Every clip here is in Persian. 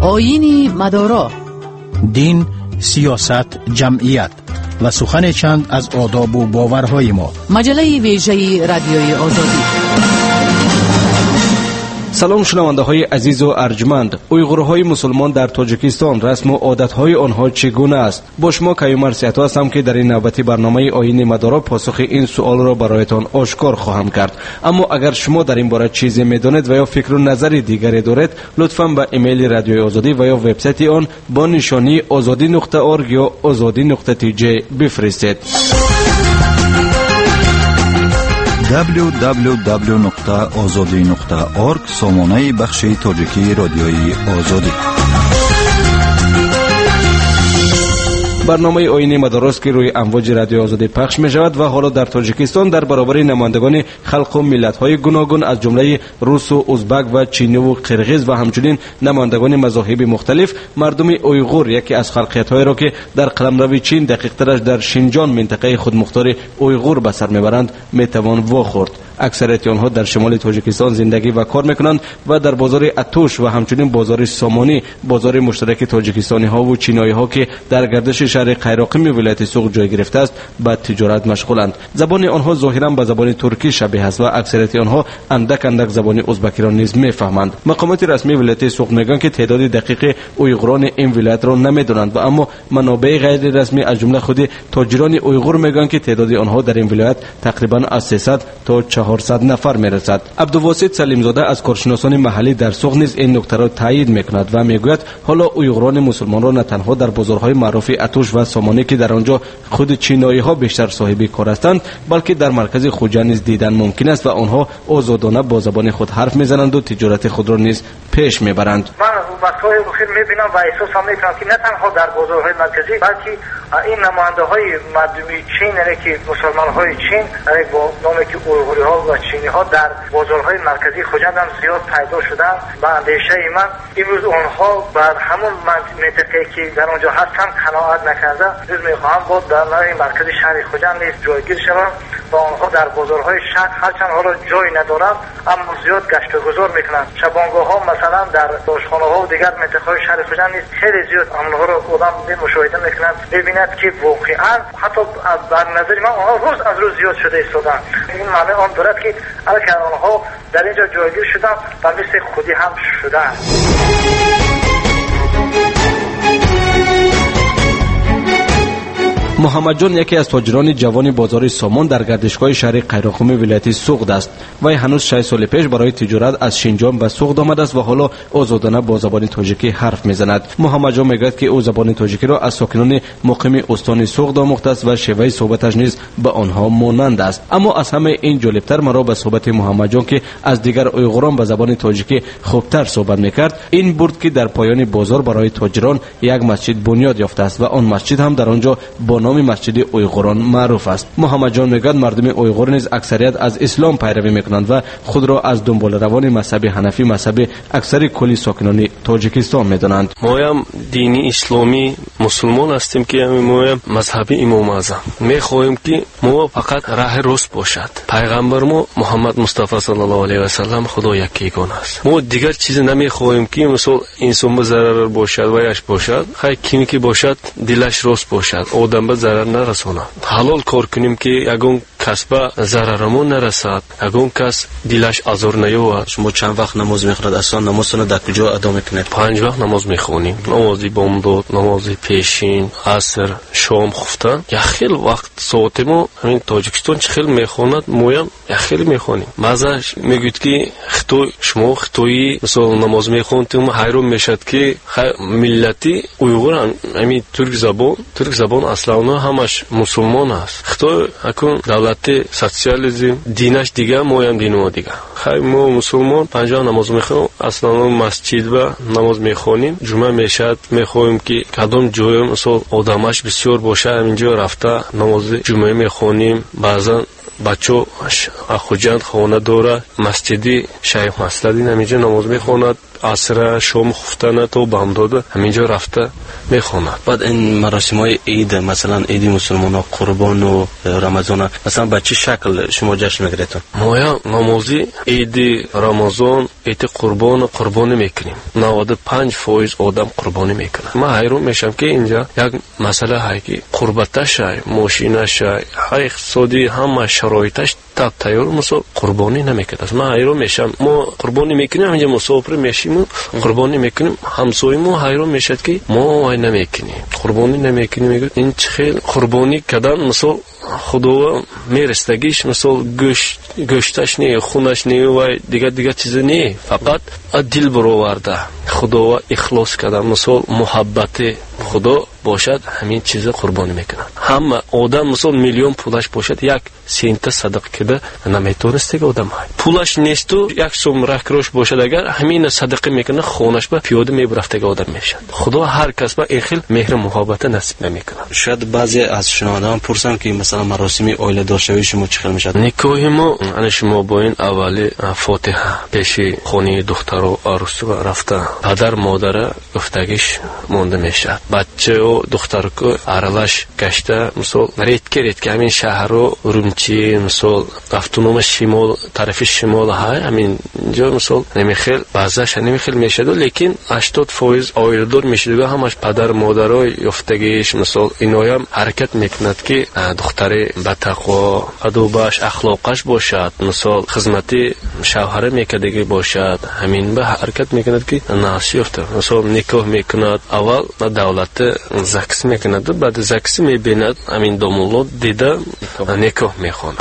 آیین مدارا، دین، سیاست، جمعیت و سخن چند از آداب و باورهای ما. مجله ویژه رادیوی آزادی. سلام شنونده های عزیز و ارجمند. اویغورهای مسلمان در تاجیکستان رسم و عادتهای آنها چگونه است؟ با شما کیومر سیاتو هستم که در این نوبتی برنامه آیین مدارا پاسخ این سوال را برایتان آشکار خواهم کرد. اما اگر شما در این باره چیزی میدانید و یا فکر و نظر دیگری دارید، لطفاً به ایمیل رادیوی آزادی و یا وبسایت آن با نشانی azadi.org یا azadi.tj بفرستید. www.azadi.org سامانه بخش تاجیکی رادیوی آزادی. برنامه آیین مدارس که روی امواج رادیو آزادی پخش می شود و حالا در تاجیکستان در برابر نمایندگان خلق و ملت های گوناگون از جمله روس و ازبک و چینی و قرغیز و همچنین نمایندگان مذاهب مختلف، مردم اویغور یکی از خلقیت هایی را که در قلمرو چین دقیق ترش در شینجان منطقه خودمختار اویغور به سر میبرند میتوان واخورد. اکثریت آنها در شمال تاجیکستان زندگی و کار میکنند و در بازار اتوش و همچنین بازار سامانی، بازار مشترک تاجیکستانی ها و چینایی ها که در گردش شهر قیراقمی ولایت سوق جای گرفته است به تجارت مشغولند. زبان آنها ظاهرا به زبان ترکی شبیه است و اکثریت آنها اندک زبان ازبکی را نیز میفهمند. مقامات رسمی ولایت سوق میگن که تعداد دقیق اویغوران این ولایت را نمیدونند و اما منابع غیر رسمی از جمله خود تاجران اویغور میگن که تعداد آنها در این ولایت تقریبا از 300 تا 400 نفر میرسد. عبدالواسط سلیمزاده از کارشناسان محلی در سوق نیز این نکته را تایید میکند و میگوید حالا اویغوران مسلمان را نه تنها در بازارهای معروف اتوش و سامانی که در آنجا خود چینایی ها بیشتر صاحب کار هستند، بلکه در مرکز خوجا نیز دیدن ممکن است و آنها آزادانه با زبان خود حرف میزنند و تجارت خود را نیز پیش میبرند. من وقتهای اخیر میبینم و احساس هم میکنم که نه تنها در بازارهای مرکزی بلکه این نماینده های مردم چین، یعنی که مسلمان های چین، یعنی با نامی که اویغوری ها و چینی ها در بازارهای مرکزی خوجا هم زیاد پیدا شدن. و اندیشه من امروز آنها بر همون منطقه که در آنجا هستن قناعت نکرده، امروز میخواهم با در مرکز شهر خوجا نیز جایگیر شوم و آنها در بازارهای شهر هرچند حالا جای ندارند اما زیاد گشت و گذار میکنند. شبانگاه ها مثلا در آشخانه ها و دیگر منطقه شهر خوجا نیز خیلی زیاد آنها را آدم مشاهده میکنند، ببیند که واقعا حتی بر نظر من آنها روز از روز زیاد شده ایستادن. این معنی آن دارد که اگر آنها در اینجا جایگیر شدن و مثل خودی هم شدن. محمد جان یکی از تاجران جوان بازار سامان در گردشگاه شهر قیراقمی ولایت سوق است. وی هنوز 6 سال پیش برای تجارت از شینجان به سوق آمده است و حالا آزادانه با زبان تاجیکی حرف میزند. محمد جان میگوید که او زبان تاجیکی را از ساکنان مقیم استان سوق آموخته است و شیوه صحبتش نیز به آنها مانند است. اما از همه این جالبتر مرا به صحبت محمد جان که از دیگر اویغوران به زبان تاجیکی خوبتر صحبت میکرد این بود که در پایان بازار برای تاجران یک مسجد بنیاد یافته است و آن مسجد هم در آنجا با مسجد اویغوران معروف است. محمد جان میگوید مردم اویغور نیز اکثریت از اسلام پیروی میکنند و خود را از دنبال روان مذهب حنفی مذهب اکثر کلی ساکنان تاجیکستان میدانند. ما هم دینی اسلامی مسلمان هستیم که ما هم مذهب امام اعظم میخواهیم که ما فقط راه راست باشد. پیغمبر ما محمد مصطفی صلی الله علیه و سلم خدا یگانه است. ما دیگر چیزی نمیخواهیم که مثلا انسان به ضرر باشد و یش باشد، خیر کینی که باشد دلش راست باشد، آدم به ضرر نرساند. حلال کار کنیم که یگان کس به ضررمون نرسد، یگان کس دلش آزار نیاید. شما چند وقت نماز میخونید؟ اصلا نمازتون در کجا ادا میکنید؟ 5 وقت نماز میخونیم. نماز بامداد، نماز پیشین، عصر، شام خفتن. یا خیلی وقت ساعت ما همین تاجیکستان چه خیلی میخواند، مویم یا خیلی میخونیم. مازش میگوید که خطوی شما خطویی مثلا نماز میخونید حیران میشد که ملتی اویغور همین ترک زبان اصلا همش مسلمان است. خطوی اکن دولت سوسیالیسم دینش دیگه، مویم دین ما دیگه. خیر ما مسلمان 5 وقت نماز میخونیم، اصلا مسجد و نماز میخونیم. جمعه میشد میخواهیم که کدام جای مثلا آدمش بسیار باشه اینجا رفته نماز جمعه میخونیم. بعضا بچه خوجند خانه داره مسجدی شیخ مسلدین همینجا نماز میخواند، عصر شام خفتن تو بامداد همینجا رفته میخواند. بعد این مراسم‌های عید مثلا عید مسلمان‌ها قربان و رمضان مثلا به چه شکل شما جشن میگیرید؟ ما نمازی عید رمضان عید قربانی میکنیم. 95% آدم قربانی میکنه. من حیران میشم که اینجا یک مسئله هست که قربتش ماشینش اقتصادی همه شرایطش تیار مثلا قربانی نمیکنه. من حیران میشم ما قربانی میکنیم اینجا مسافر میشیم قربانی میکنیم همسایه‌مون حیران میشد که ما نمیکنیم قربانی نمیکنیم. میگه این چه خیلی قربانی کردن مثلا خدا میرستگیش مثلا گوشتش نه خونش نه و دیگه چیز نه فقط دل برآورده خدا اخلاص کردن مثلا محبت خدا باشد همین چیز قربانی میکنن. همه آدم مثلا میلیون پولش باشد یک سنت صدقه کده نمیتونست که آدم های پولش نیست و یک سوم رکروش باشد اگر همین صدقه میکنه خونش به پیاده میبرفته که آدم میشد. خدا هر کس به این خیل مهر محبت نصیب نمیکنه. شاید بعضی از شنوندگان پرسن که مثلا مراسم عائله دارشوی شما چه خیلی میشد؟ نکاح ما شما با این اولی فاتحه پیش خونه دختر و عروس رفته پدر مادر گفتگیش مونده میشد. بچه و دختر که عرلش گشته مثلا ریت که همین شهر رو رومچی مثلا автономия شمال طرف شمال های همین جا مثلا نمیخیل بعضش نمیخیل میشد لیکن 80% آیردار میشد و همش پدر مادرای یافتگیش مثلا اینا هم حرکت میکند که دختر با تقوا ادبش اخلاقش باشد مثلا خدمتی شوهر میکدگی باشد همین به حرکت میکند که ناسیفته مثلا نکاح میکند اول دولت زکس میکند بعد زکس میبیند همین دامولو دیده نکاح میخواند.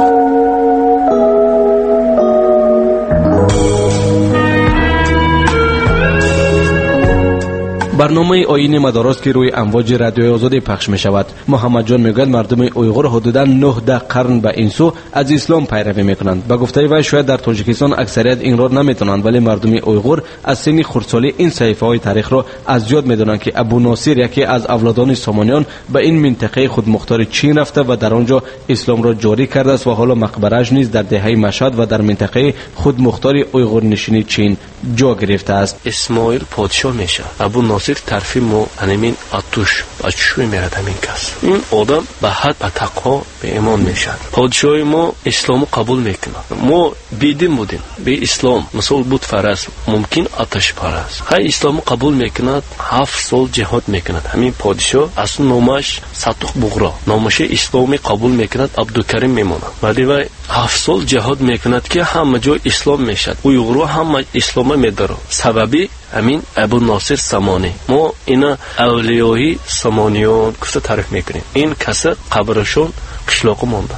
برنامه آیین مدارس که روی امواج رادیوی آزادی پخش می شود. محمد جان میگوید مردم اویغور حدوداً 19 قرن به این سو از اسلام پیروی میکنند. با گفته وی شاید در تاجیکستان اکثریت این را نمیتونند ولی مردم اویغور از سن خردسالی این صحیفه های تاریخ را از یاد میدونند که ابو ناصر یکی از اولادان سامانیان به این منطقه خودمختار چین رفته و در آنجا اسلام را جاری کرده است و حالا مقبره‌اش نیز در دهه مشهد و در منطقه خودمختار اویغور نشین چین جا گرفته است. اسماعیل پادشاه میشه. ابو ناصر طرفی ما همین آتشوی میرد همین کس. این آدم به حد به تقوا به ایمان میشد. پادشاهی ما اسلام قبول میکنه. ما بیدین بودیم به اسلام مثلا بود فرض ممکن آتش پرست. های اسلام قبول میکند 7 سال جهاد میکند. همین پادشاه اصلا نامش صدق بغرا نامش اسلامی قبول میکند عبدالکریم میمونه. ولی و 7 سال جهاد میکند که همه جای اسلام میشد. اویغورها همه اسلام میداره. سببی همین ابو ناصر سامانی. ما اینا اولیای سامانیان گفته تعریف میکنیم. این کس قبرشون قشلاق مونده.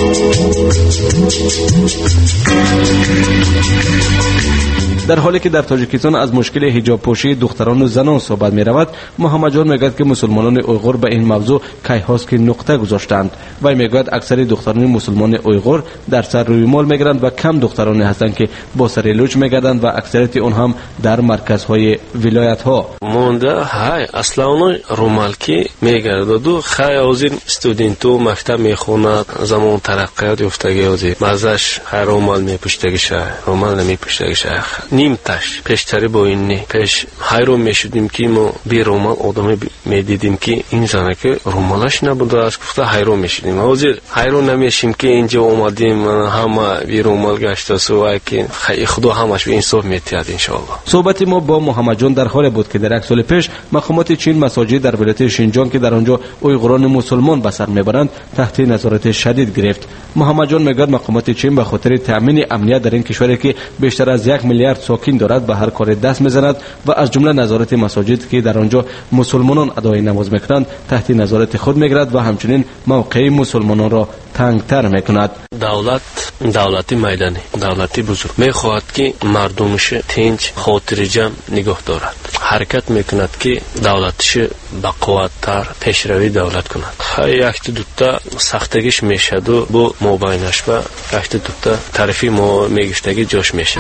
در حالی که در تاجیکستان از مشکل حجاب پوشی دختران و زنان صحبت می رود، محمد جان میگوید که مسلمانان اویغور به این موضوع کیهاست که نقطه گذاشتند. وی میگوید اکثر دختران مسلمان اویغور در سر روی مال میگیرند و کم دخترانی هستند که با سر لوچ میگردند و اکثریت اون هم در مرکزهای ولایت ها مونده. های اصلا اون رومالکی میگردد و خیلی از این استودنتو مکتب میخوند زمان ترقیات یافتگی ازی مازش های رومال میپوشتگی شه رومال نمیپوشتگی شه نیم تاش پیشتری با این نه پیش حیران میشدیم که ما بی رومال آدمی میدیدیم که این زنه که رومالش نبوده است گفته حیران میشدیم. حاضر حیران نمیشیم که اینجا اومدیم همه بی رومال گشته سو که خدا همش به انصاف میتیاد ان شاء الله. صحبت ما با محمد جان در حال بود که در یک سال پیش مقامات چین مساجد در ولایت شینجان که در آنجا اویغوران مسلمان به سر میبرند تحت نظارت شدید گرفت. محمد جان میگوید مقامات چین به خاطر تامین امنیت در این کشوری که بیشتر از 1 میلیارد ساکن دارد به هر کار دست میزند و از جمله نظارت مساجد که در آنجا مسلمانان ادای نماز میکنند تحت نظارت خود میگیرد و همچنین موقع مسلمانان را تنگتر میکند. دولتی میدانی دولتی بزرگ میخواهد که مردمش تنج خاطر جمع نگاه دارد. حرکت میکند که دولتش بقوتتر پیشروی دولت کند. یک دوتا سختگیش میشد و با مابینش با یک دوتا طرفی ما میگفتگی جاش میشد.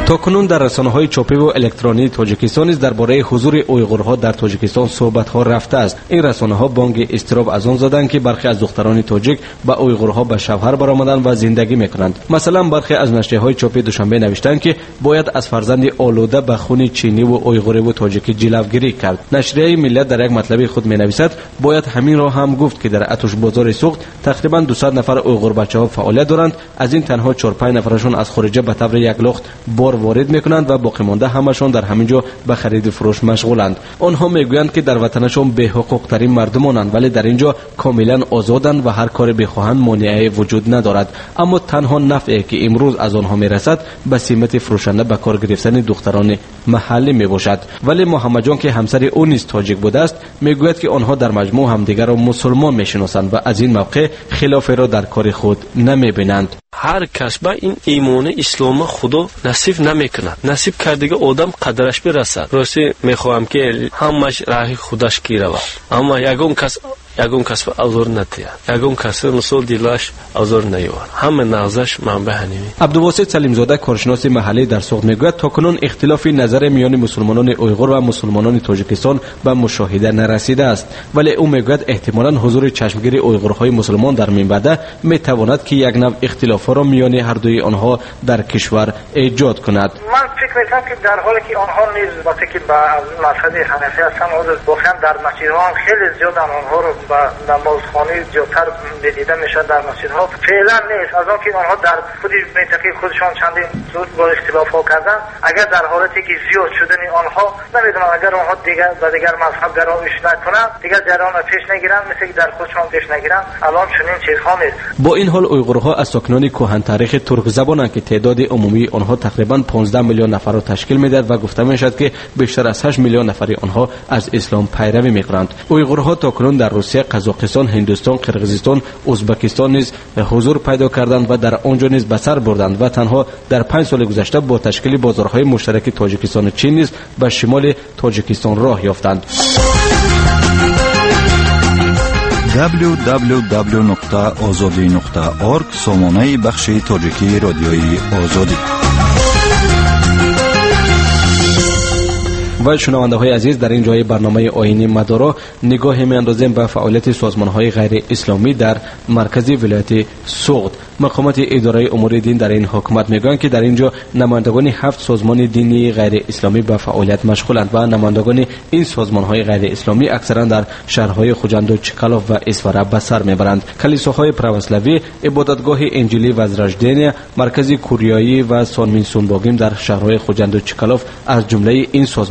تاکنون در رسانه‌های چاپی و الکترونی تاجیکستان نیز درباره حضور اویغورها در تاجیکستان صحبت‌ها رفته است. این رسانه‌ها بانگ اضطراب از آن زدند که برخی از دختران تاجیک با اویغورها به شوهر برآمدند و زندگی می‌کنند. مثلا برخی از نشریه‌های چاپی دوشنبه نوشتند که باید از فرزند آلوده به خون چینی و اویغوری و تاجیکی جلوگیری کرد. نشریه ملت در یک مطلب خود می‌نویسد باید همین را هم گفت که در اتوش بازار سوخت تقریباً 200 نفر اویغور بچه‌ها فعالیت دارند. از این تنها 4-5 نفرشون از خارج به طور یک لخت بار وارد می‌کنند و باقی مانده همشون در همینجا به خرید و فروش مشغولند. آنها میگویند که در وطنشون به حقوق ترین مردمانند ولی در اینجا کاملا آزادند و هر کاری بخواهند مانعی وجود ندارد. اما تنها نفعی که امروز از آنها میرسد به سمت فروشنده به کار گرفتن دختران محلی میباشد. ولی محمد جان که همسر او نیز تاجیک بوده است میگوید که آنها در مجموع همدیگر را مسلمان میشناسند و از این موقع خلافی را در کار خود نمیبینند. هر کس با این ایمان اسلام خدا نصیب نمیکند. نصیب کردگی آدم قدرش برسد. راستی میخواهم که همش راه خودش کی رود. اما یگون کس آزار نتیاد. یگون کس مثل دلش آزار نیاورد. همه نازش منبع همینه. عبدالواسط سلیمزاده کارشناس محلی در سوخت میگوید تاکنون اختلاف نظر میان مسلمانان اویغور و مسلمانان تاجیکستان به مشاهده نرسیده است، ولی او میگوید احتمالاً حضور چشمگیر اویغورهای مسلمان در منبع میتواند که یک نوع اختلاف را میان هر دوی آنها در کشور ایجاد کند. من فکر میکنم که در حالی که آنها نیز وقتی که با مذهب حنفی هستند واقعا در مسجدها خیلی زیاد آنها رو با نمازخوانی زیادتر دیده میشه در مسجدها. فعلا نیست از آن که آنها در خود منطقه خودشان چندین زود با اختلاف ها کردن. اگر در حالتی که زیاد شدن آنها نمیدونم اگر آنها دیگر و دیگر مذهب گرایش نکنن دیگر جریان پیش نگیرن مثل که در خودشان پیش نگیرن الان چنین چیزها نیست. با این حال اویغورها از ساکنان کهن تاریخ ترک زبانند که تعداد عمومی آنها تقریبا 15 میلیون نفر را تشکیل میدهد و گفته میشد که بیشتر از 8 میلیون نفری آنها از اسلام پیروی میکنند. اویغورها تاکنون در روسیه، قزاقستان، هندوستان، قرقیزستان، ازبکستان نیز حضور پیدا کردند و در آنجا نیز به سر بردند و تنها در 5 سال گذشته با تشکیل بازارهای مشترک تاجیکستان و چین نیز به شمال تاجیکستان راه یافتند. www.azadi.org سامانه بخش تاجیکی رادیوی آزادی. و شنونده های عزیز در این جای برنامه آیین مدارا نگاه میاندازیم به فعالیت سازمان های غیر اسلامی در مرکزی ولایت سوغد. مقامات اداره امور دین در این حکومت میگویند که در اینجا نمایندگان 7 سازمان دینی غیر اسلامی به فعالیت مشغولند و نمایندگان این سازمان های غیر اسلامی اکثرا در شهرهای خوجند و چکالوف و اسواره به سر میبرند. کلیساهای پروسلاوی، عبادتگاه انجیلی وزرژدین، مرکز کوریایی و سانمین سونباگیم در شهرهای خوجند و چکالوف از جمله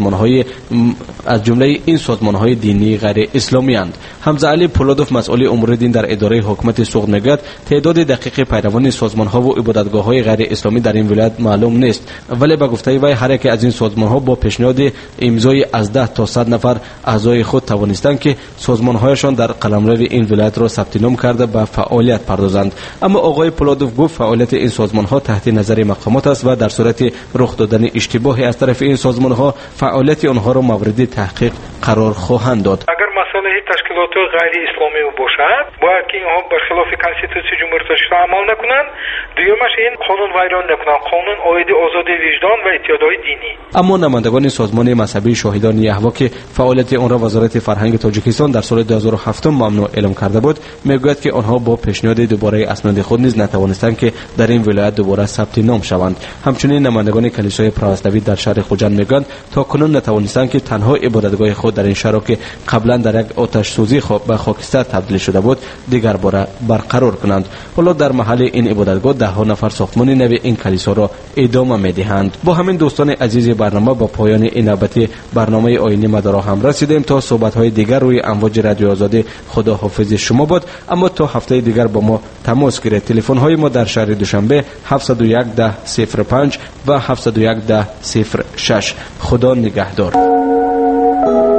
این سازمان های دینی غیر اسلامی اند. حمزه علی پولادوف مسئول امور دین در اداره حکومت سوغد میگوید تعداد دقیق پیروان سازمان ها و عبادتگاه های غیر اسلامی در این ولایت معلوم نیست، ولی به گفته وی هر یک از این سازمان ها با پیشنهاد امضای از 10 تا 100 نفر اعضای خود توانستند که سازمان هایشان در قلمرو این ولایت را ثبت نام کرده به فعالیت پردازند. اما آقای پولادوف گفت فعالیت این سازمان ها تحت نظر مقامات است و در صورت رخ دادن اشتباهی از طرف این سازمان ها فعالیت آنها را مورد تحقیق قرار خواهند داد. اگر مسئله تشکیلات غیر اسلامی باشد باید که اینها برخلاف کنستیتوسی جمهوری اسلامی عمل نکنند. دومش این قانون ویران نکنند، قانون عاید آزادی وجدان و اتحادیه دینی. اما نمایندگان سازمان مذهبی شاهدان یهوه که فعالیت آن را وزارت فرهنگ تاجیکستان در سال 2007 ممنوع اعلام کرده بود میگوید که آنها با پیشنهاد دوباره اسناد خود نیز نتوانستند که در این ولایت دوباره ثبت نام شوند. همچنین نمایندگان کلیسای پروسلاوی در شهر خوجند میگویند تا کنون نتوانستند که تنها عبادتگاه خود در این شهر که قبلا در یک آتش سوزی به خاکستر تبدیل شده بود دیگر باره برقرار کنند. حالا در محل این عبادتگاه 10 نفر ساختمان نو این کلیسا را ادامه میدهند. با همین دوستان عزیز برنامه با پایان این نوبت برنامه آیین مدارا هم رسیدیم. تا صحبت های دیگر روی امواج رادیو آزادی خدا حافظ شما باد. اما تا هفته دیگر با ما تماس گیرید. تلفن های ما در شهر دوشنبه 701 1005 و 701 1006. خدا نگهدار.